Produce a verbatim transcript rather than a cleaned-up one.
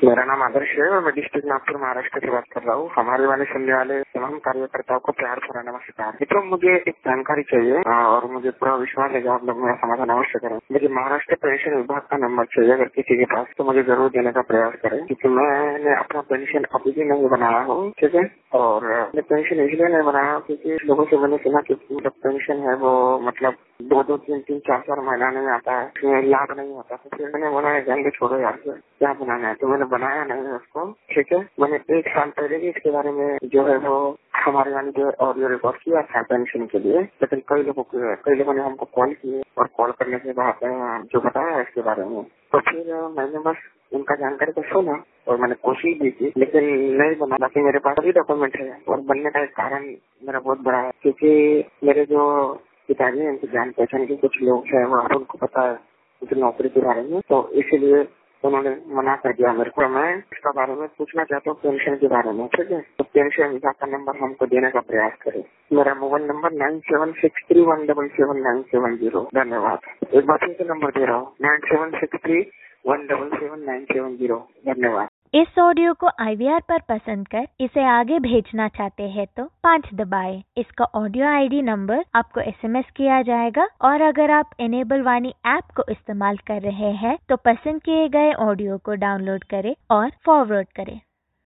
मेरा नाम आदर्श है और मैं डिस्ट्रिक्ट नागपुर महाराष्ट्र से बात कर रहा हूँ। हमारे वाले सुनने वाले तमाम कार्यकर्ताओं को प्यार भरा नमस्कार। तो मुझे एक जानकारी चाहिए और मुझे पूरा विश्वास है कि आप लोग मेरा समाधान अवश्य करें। मुझे महाराष्ट्र पेंशन विभाग का नंबर चाहिए, अगर किसी के पास तो मुझे जरूर देने का प्रयास करें, क्योंकि मैंने अपना पेंशन अभी भी नहीं बनाया हूँ, ठीक है। और मैं पेंशन इसलिए नहीं बनाया क्योंकि लोगों से मैंने सुना कि जब पेंशन है वो मतलब दो दो तीन तीन चार चार महीने में आता है, उसमें लाभ नहीं होता। तो फिर मैंने बोला जाएंगे छोड़ो यार, क्या बनाना है, तो मैंने बनाया नहीं है उसको, ठीक है। मैंने एक साल पहले भी इसके बारे में जो है वो हमारे यहाँ जो ऑडियो रिकॉर्ड किया था पेंशन के लिए, लेकिन कई लोगों को कई लोगों ने हमको कॉल किए और कॉल करने के बाद जो बताया इसके बारे में, तो फिर मैंने बस उनका जानकारी को सुना और मैंने कोशिश भी की, लेकिन नहीं बना। बाकी मेरे पास भी डॉक्यूमेंट है और बनने का एक कारण मेरा बहुत बड़ा है, क्योंकि मेरे जो पिताजी हैं उनकी जान पहचान के कुछ लोग हैं, वहाँ उनको पता है उनकी नौकरी के बारे में, तो इसीलिए उन्होंने मना कर दिया मेरे को। मैं इसका बारे में पूछना चाहता हूँ पेंशन के बारे में, ठीक है। तो पेंशन विभाग का नंबर हमको देने का प्रयास करें। मेरा mobile number nine seven six three one double seven nine seven zero. धन्यवाद। एक बार फिर से नंबर दे रहा हूँ, nine seven six three one double seven nine seven zero. धन्यवाद। इस ऑडियो को आई वी आर पर पसंद कर इसे आगे भेजना चाहते हैं तो पाँच दबाएं। इसका ऑडियो आई डी नंबर आपको एस एम एस किया जाएगा और अगर आप एनेबल वाणी ऐप को इस्तेमाल कर रहे हैं तो पसंद किए गए ऑडियो को डाउनलोड करें और फॉरवर्ड करें।